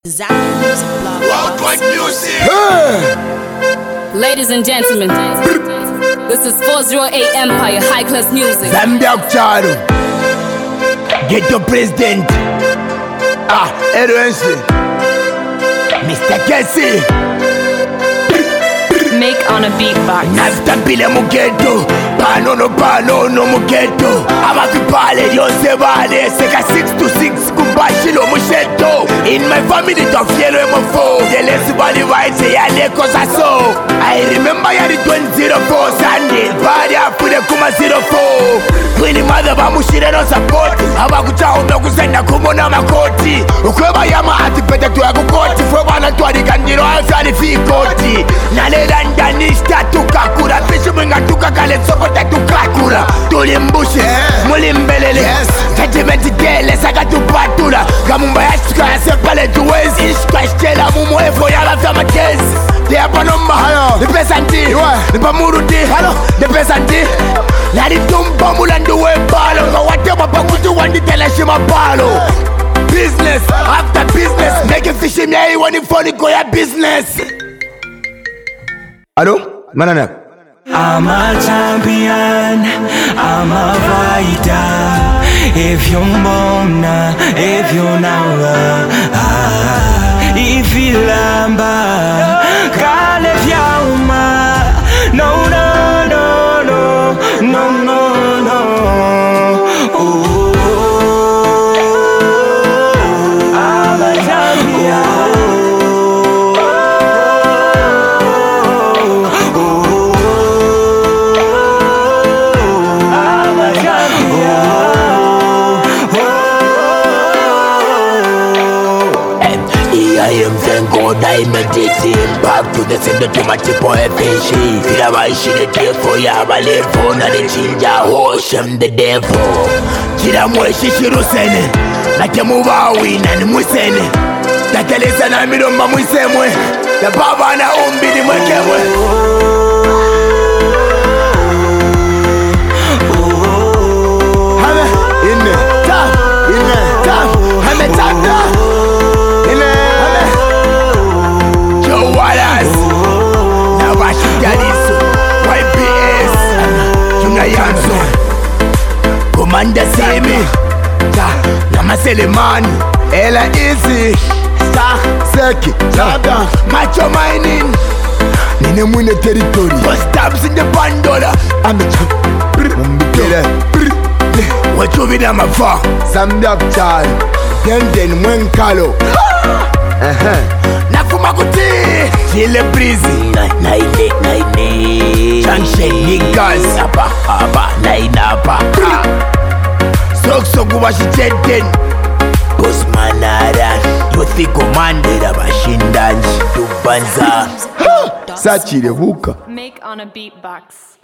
Worldwide music. Ladies and gentlemen, this is 408 Empire High Class Music. Zambia Charo, Ghetto President, RNC, Mr. Kessie, Make on a beatbox. Nastabile mu ghetto, pano no mu ghetto. Abakipale yose bale, seka 6 to 6 kubashilo mu sheto. In my family tofielo emofo, delesi bali waise yale kosa so. I remember yari 2004 Sunday, bali afude kuma 04. Kwini mother bamushire no support, abakuchaomba kusenda kumona makoti. Ukweba yama ati pete tuya kukoti, fwe wana tuwadi kanjiro alfani fi koti. Nalela ndanishta tukakura, pishu mwinga tukakale sokota tukakura. Tulimbushe, mulimbelele, judgment gele saka tupatula. Kamumba ya shika ya sepale tuwezi, ishka shchela mumuefo ya lafta machezi. Te apa nomba, ni pesa nti, ni pamuruti, ni pesa nti. Nari tumpa mulandu we palo, kawate mapakutu wandi teleshi mapalo. Business, after business, making fishi miyai wani phone go ya business. Hello? Manana. I'm a champion, I'm a fighter. If you're mona, if you're now, if you lamba, kale fiauma. No, no, no, no, no, no, no. Oh, I'm a champion. I am thank God I made it impact to the center to my tipo FNC. Fila baishine tefo ya balefo na de chinja hoshem the devil. Kila mweshi shirusene, nake mubawi na ni mwisene. Takeleza na miromba mwisemwe, ya baba na umbi ni mwekemwe. Hame, ine, ta, hame tanda. Commander Semi, Nama Selemani, Ella Easy, Star Seki, Macho Mining, Nine Mwine Territory, First stabs in the bandola, Amateur, Mumbikele, Wachuvina Mafa, Zambia Chai, Denden Mwenkalo, Nafumakuti, Chile Breezy, Naine, Changshe, Nigas, Aba, Nainapa, Sokso Gubashi Cheten, Busmanara, Youthi Commander, Abashindanji, Tubanza, Sachire Huka. Make on a beatbox.